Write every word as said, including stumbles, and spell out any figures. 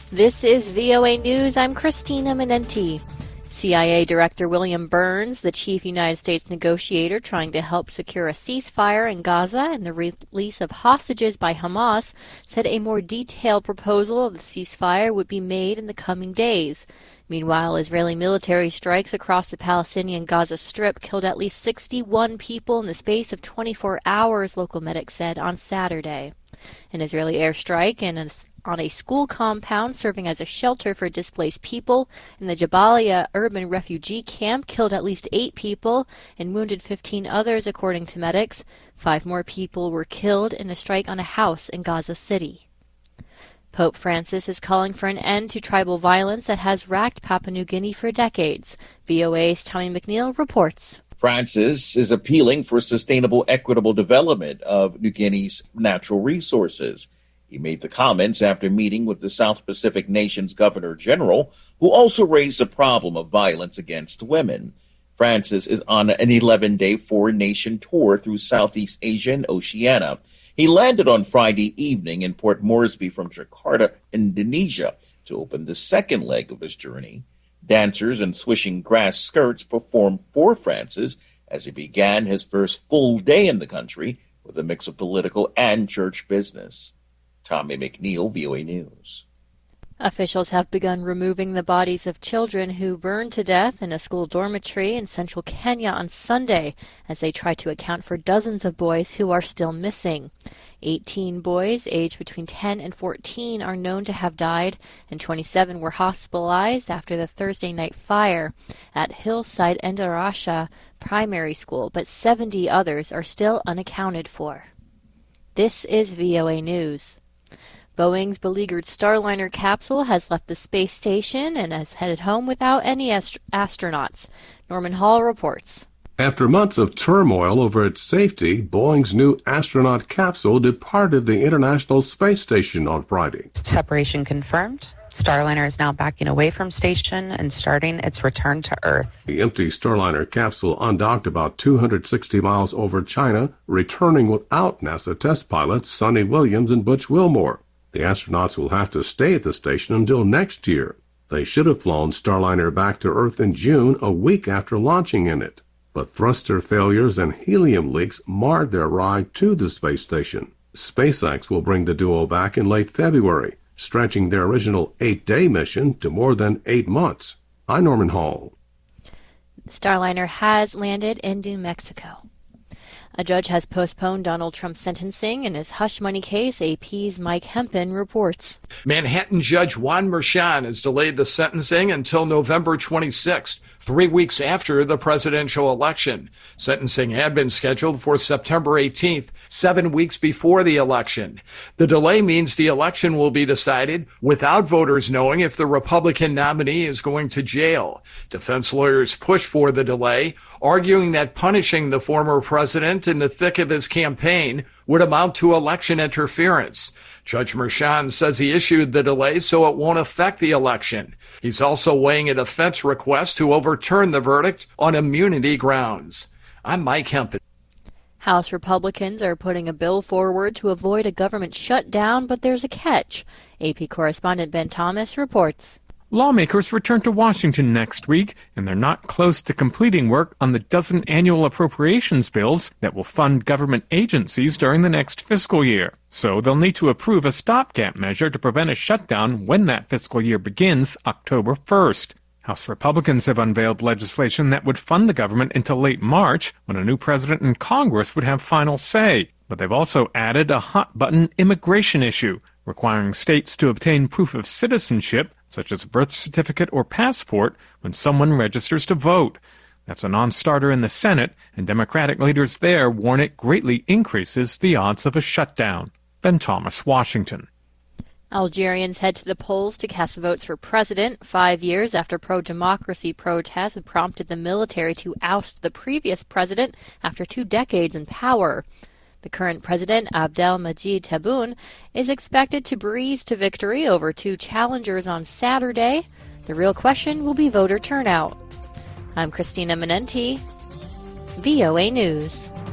This is V O A News. I'm Christina Minenti. C I A Director William Burns, the chief United States negotiator trying to help secure a ceasefire in Gaza and the release of hostages by Hamas, said a more detailed proposal of the ceasefire would be made in the coming days. Meanwhile, Israeli military strikes across the Palestinian Gaza Strip killed at least sixty-one people in the space of twenty-four hours, local medics said on Saturday. An Israeli airstrike in a on a school compound serving as a shelter for displaced people in the Jabalia urban refugee camp killed at least eight people and wounded fifteen others, according to medics. Five more people were killed in a strike on a house in Gaza City. Pope Francis is calling for an end to tribal violence that has racked Papua New Guinea for decades. V O A's Tommy McNeil reports. Francis is appealing for sustainable, equitable development of New Guinea's natural resources. He made the comments after meeting with the South Pacific nation's Governor General, who also raised the problem of violence against women. Francis is on an eleven-day foreign-nation tour through Southeast Asia and Oceania. He landed on Friday evening in Port Moresby from Jakarta, Indonesia, to open the second leg of his journey. Dancers in swishing grass skirts performed for Francis as he began his first full day in the country with a mix of political and church business. Tommy McNeil, V O A News. Officials have begun removing the bodies of children who burned to death in a school dormitory in central Kenya on Sunday as they try to account for dozens of boys who are still missing. eighteen boys aged between ten and fourteen are known to have died, and twenty-seven were hospitalized after the Thursday night fire at Hillside Endarasha Primary School, but seventy others are still unaccounted for. This is V O A News. Boeing's beleaguered Starliner capsule has left the space station and has headed home without any ast- astronauts. Norman Hall reports. After months of turmoil over its safety, Boeing's new astronaut capsule departed the International Space Station on Friday. Separation confirmed. Starliner is now backing away from station and starting its return to Earth. The empty Starliner capsule undocked about two hundred sixty miles over China, returning without NASA test pilots Sonny Williams and Butch Wilmore. The astronauts will have to stay at the station until next year. They should have flown Starliner back to Earth in June, a week after launching in it. But thruster failures and helium leaks marred their ride to the space station. SpaceX will bring the duo back in late February, stretching their original eight-day mission to more than eight months. I'm Norman Hall. Starliner has landed in New Mexico. A judge has postponed Donald Trump's sentencing in his hush money case, A P's Mike Hempen reports. Manhattan Judge Juan Merchan has delayed the sentencing until November twenty-sixth, three weeks after the presidential election. Sentencing had been scheduled for September eighteenth, seven weeks before the election. The delay means the election will be decided without voters knowing if the Republican nominee is going to jail. Defense lawyers push for the delay, arguing that punishing the former president in the thick of his campaign would amount to election interference. Judge Merchan says he issued the delay so it won't affect the election. He's also weighing a defense request to overturn the verdict on immunity grounds. I'm Mike Hempen. House Republicans are putting a bill forward to avoid a government shutdown, but there's a catch. A P correspondent Ben Thomas reports. Lawmakers return to Washington next week, and they're not close to completing work on the dozen annual appropriations bills that will fund government agencies during the next fiscal year. So they'll need to approve a stopgap measure to prevent a shutdown when that fiscal year begins October first. House Republicans have unveiled legislation that would fund the government until late March, when a new president and Congress would have final say. But they've also added a hot-button immigration issue, requiring states to obtain proof of citizenship, such as a birth certificate or passport, when someone registers to vote. That's a non-starter in the Senate, and Democratic leaders there warn it greatly increases the odds of a shutdown. Ben Thomas, Washington. Algerians head to the polls to cast votes for president, five years after pro-democracy protests had prompted the military to oust the previous president after two decades in power. The current president, Abdelmadjid Tebboune, is expected to breeze to victory over two challengers on Saturday. The real question will be voter turnout. I'm Christina Minenti, V O A News.